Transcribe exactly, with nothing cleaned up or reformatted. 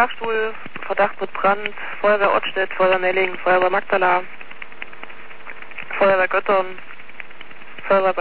Dachstuhl, Verdacht mit Brand, Feuerwehr Ottstedt, Feuerwehr Nelling, Feuerwehr Magdala, Feuerwehr Göttern, Feuerwehr